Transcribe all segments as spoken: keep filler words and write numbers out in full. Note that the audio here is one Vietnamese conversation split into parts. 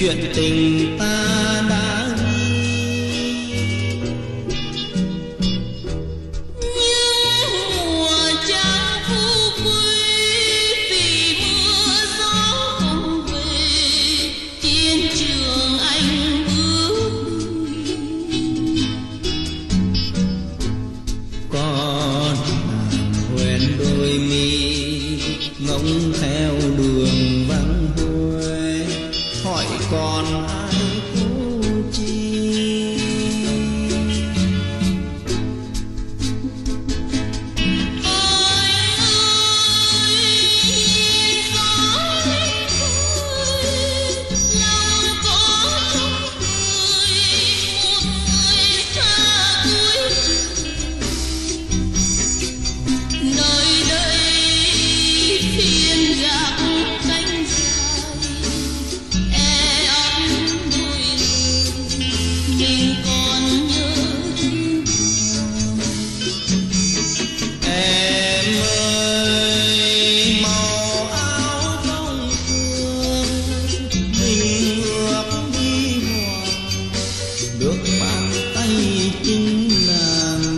chuyện tình ta đã ngóng theo đường vắng huê, hỏi còn ai cứu chi. Ôi ơi gió lên khơi, lòng có trong người một người xa cuối nơi đây. Thiên gác cánh dài e ấp đôi mình còn nhớ em ơi màu áo thông phương mình ước đi hoàng được bàn tay chính nàng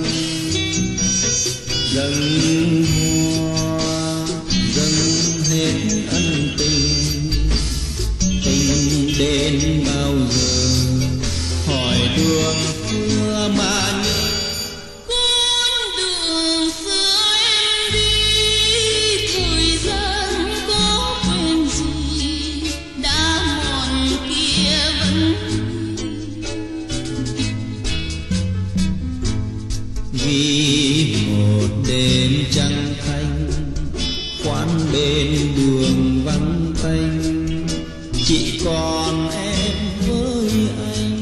dâng hoa dâng hết ân tình tình đến bao giờ hỏi đường xưa mà nhớ. con đường xưa em đi thời gian có quên gì đã mòn kia vẫn vì một đêm trăng thanh quán bên đường vắng tanh chỉ còn em với anh.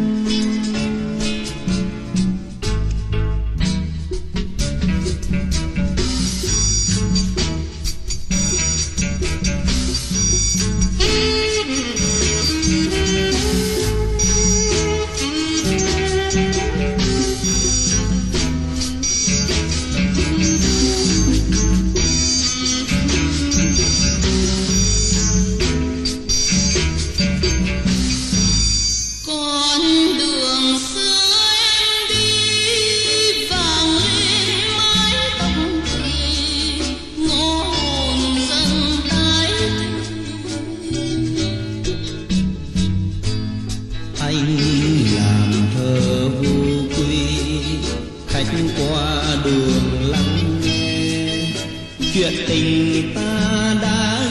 con đường xưa em đi vàng lên mái tóc thề ngõ hồn dần tái Anh làm thơ vô quy khách qua đường lắng nghe chuyện tình ta đã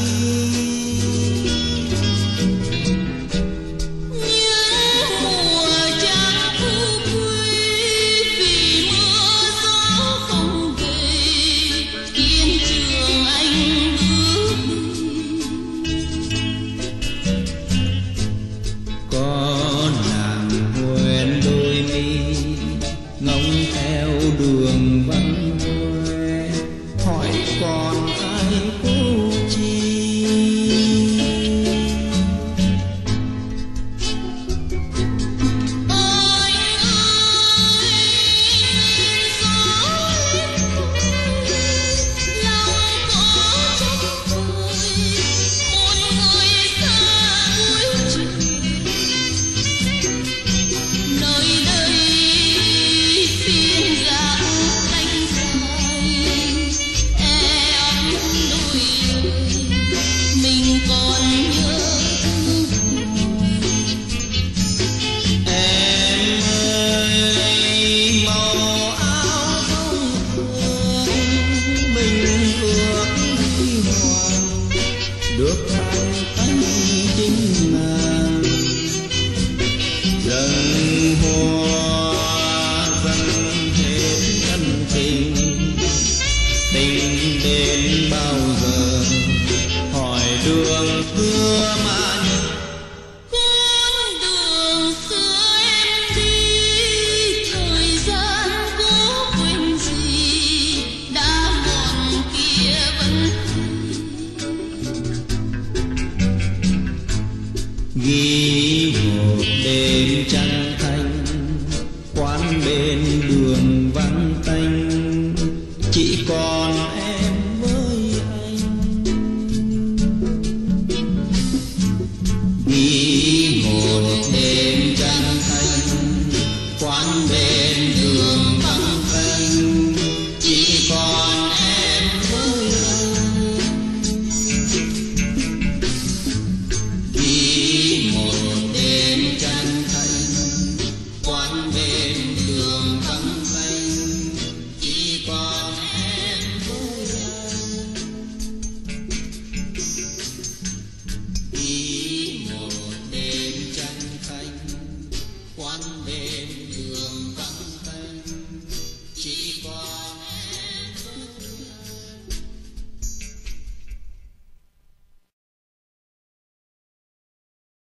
ngóng theo đường vắng huê hỏi còn ai cứu chi. Ôi ơi gió lên khơi, lòng có trong người một người xa cuối trời nơi đây. Thiên gác cánh dài e ấp đôi mình còn nhớ Em ơi màu áo thông phương mình ước huy hoàng được bàn tay chính nàng dâng hoa dâng hết ân tình tình đến bao giờ hỏi đường xưa mà nhớ. con đường xưa em đi thời gian có quên gì đã mòn kia vẫn ghi một đêm trăng